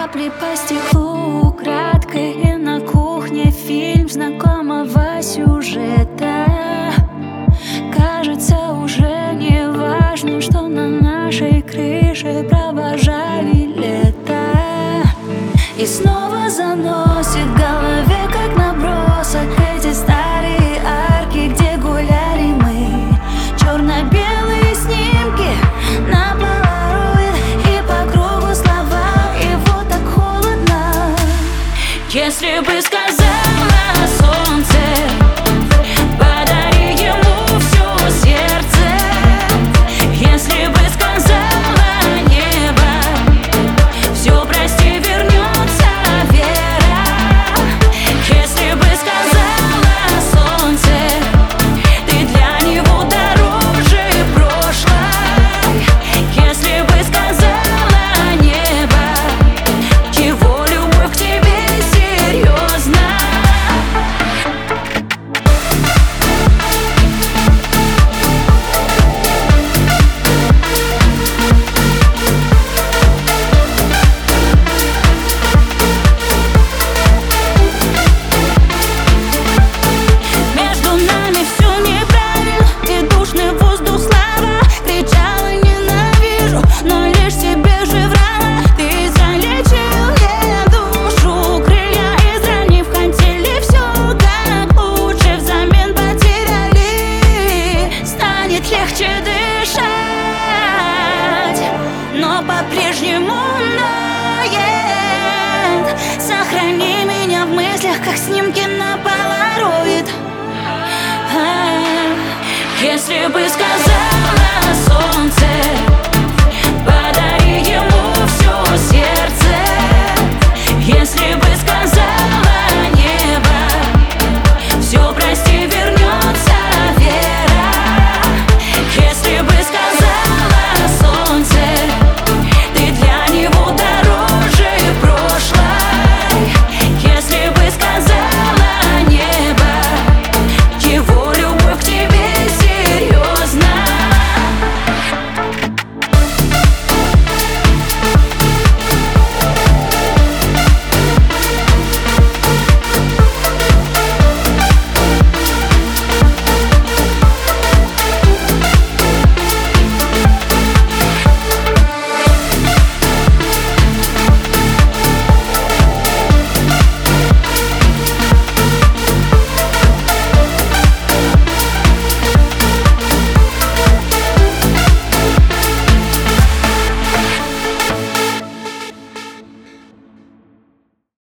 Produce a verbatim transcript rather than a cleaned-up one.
капли по стеклу, украдкой, и на кухне фильм знакомого сюжета. Кажется, уже не важно, что на нашей крыше провожали лето. И снова заносит в голове, как набросок, эти старые арки, где гуляли мы. Черно-белые снимки на полароид, и по кругу слова, и вот так холодно. Если бы сказала солнце, подари ему все сердце. Если бы сказала небо, все прости, вернется вера. Если бы сказала солнце, ты для него дороже прошлой. Если бы сказала небо, его любовь к тебе серьезна. Между нами все неправильно, и душный воздух слава. Кричала ненавижу, но лишь себе же врала. Ты залечил мне душу, крылья изранив хотели, все как лучше взамен потеряли. Станет легче дышать, но по-прежнему ноет. Сохрани меня в мыслях, как снимки на полароид. Если бы сказал